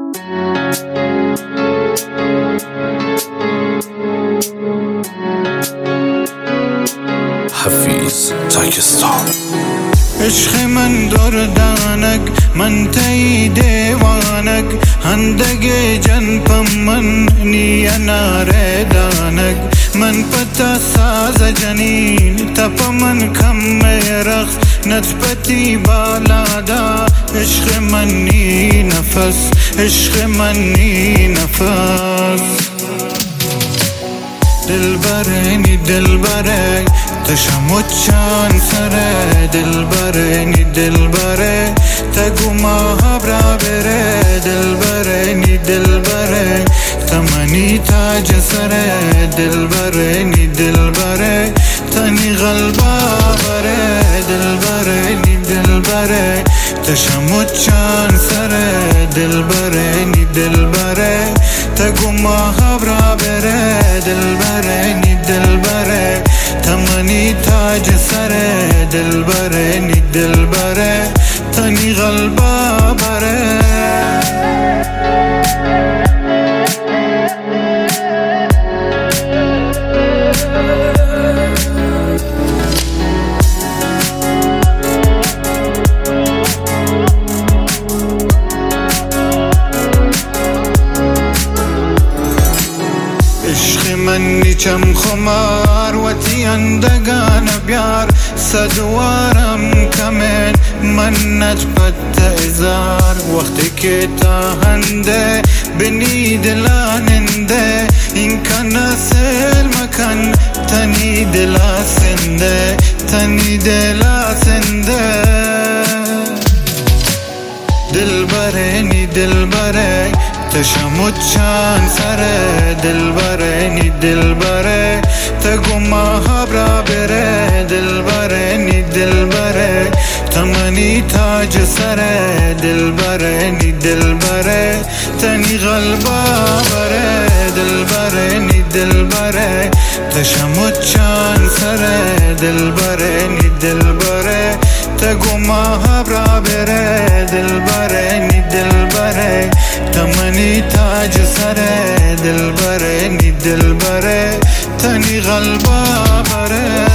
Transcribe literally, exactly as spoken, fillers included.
حفیظ تاکستان. عشق من دردانک من تی دیوانک هندگ جن پم من نیا ناره دانک من پتا ساز جنین تپ من کم رخ نتپتی بالادا عشق من نی نفس عشق من نی نفس دلبره نی دلبره تشمچان سره دلبره نی دلبره تگو ما برا بره دلبره نی دلبره تمنی تاج سره دلبره نی دلبره تنی غلبا بره دلبره نی دلبره تشمچان سره دلبره نی دلبره تگو ما برا بره دلبره نی دلبره تمنی تاج سره دلبره نی دلبره تنی غلبا بره من نیچم خمار وتی اندگان بیار صدوارم کمن منت پت ازار وقتی که تا هنده بنی دلاننده این کن سل مکن تنی دلا سنده تنی دلا سنده دلبره نی دلبره تشمچان سره دلبره نی دلبره تگو ما برا بره دلبره نی دلبره تمنی تاج سره دلبره نی دلبره تنی غلبا بره دلبره نی دلبره تشمچان سره دلبره نی دلبره تگو ما برا بره دلبره نی دلبره تمنی تاج سره دلبره نی دلبره تنی غلبا بره